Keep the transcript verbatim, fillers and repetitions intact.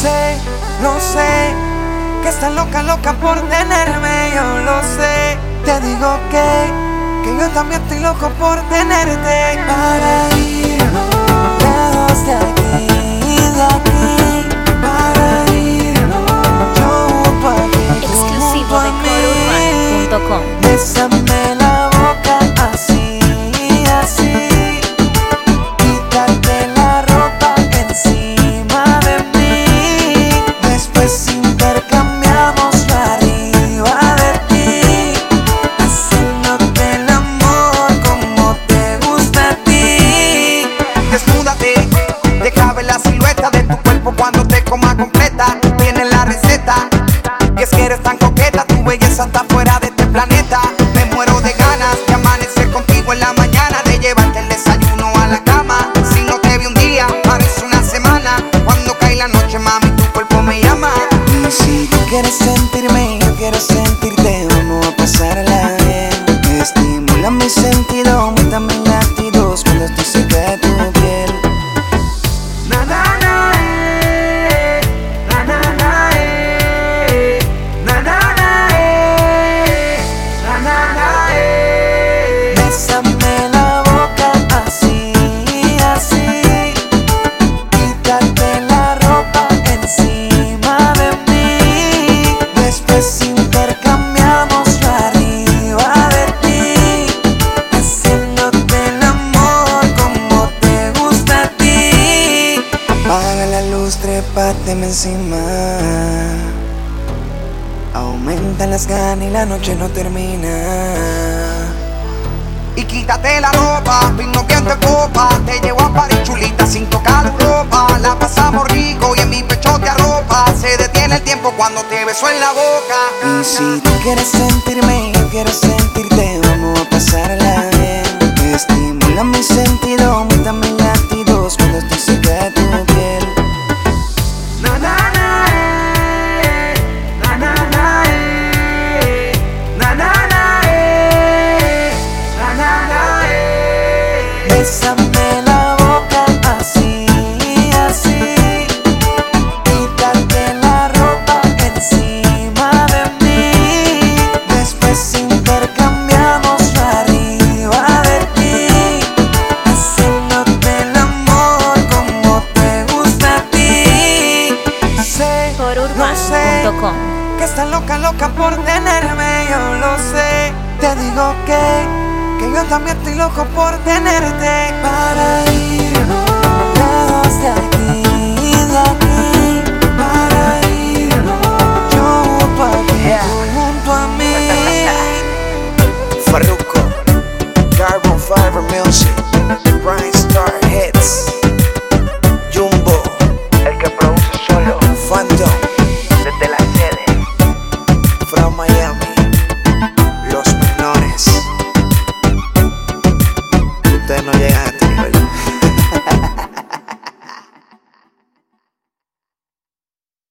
sé, lo sé, que estás loca, loca por tenerme, yo lo sé. Te digo que, que yo también estoy loco por tenerte. Para irnos lejos de aquí, de aquí, para irnos yo pa' ti, Exclusivo de coro urbano punto com. bésame la boca así, así, quítate la ropa encima de mí, después intercambiamos lo arriba de ti, haciéndote el amor como te gusta a ti. Desnúdate, deja ver la silueta de tu cuerpo cuando te coma completa. Tienes la receta, y es que eres tan coqueta, tu belleza está fuera de este planeta. Me muero de ganas de amanecer contigo en la mañana, de llevarte el desayuno a la cama. Si no te vi un día, parece una semana. Cuando cae la noche, mami, tu cuerpo me llama. Y si tú quieres sentirme, yo quiero sentirte, vamos a pasarla bien. Me estimula mi sentido, aumenta mis latidos cuando estoy cerca de tu piel. Na, na, na, eh. Na, na, na, eh. Na, na, na, eh. Na, na, na, eh. Bésame la boca así, así, quítate la ropa encima de mí, después intercambiamos lo arriba de ti, haciéndote el amor como te gusta a ti. Apaga la luz, trépateme encima, aumenta las ganas y la noche no termina. Y quítate la ropa, vino que te copa, te llevo a París chulita sin tocar la ropa. La pasamos rico y en mi pecho te arropa, se detiene el tiempo cuando te beso en la boca. Y si tú quieres sentirme, yo quiero sentirte, vamos a pasarla bien. Me estimula mi sentido, aumenta mis latidos cuando estoy cerca de tu piel. Na, na, na, eh. Na, na, na, eh. Na, na, na, eh. Na, na, na, eh. Bésame la boca así, así, quítate la ropa encima de mí, después intercambiamos lo arriba de ti, haciéndote el amor como te gusta a ti. Sé, coro lo urbano sé, punto com. que estás loca, loca por tenerme, yo lo sé. Te digo que, que yo también estoy loco por tenerte. Para ir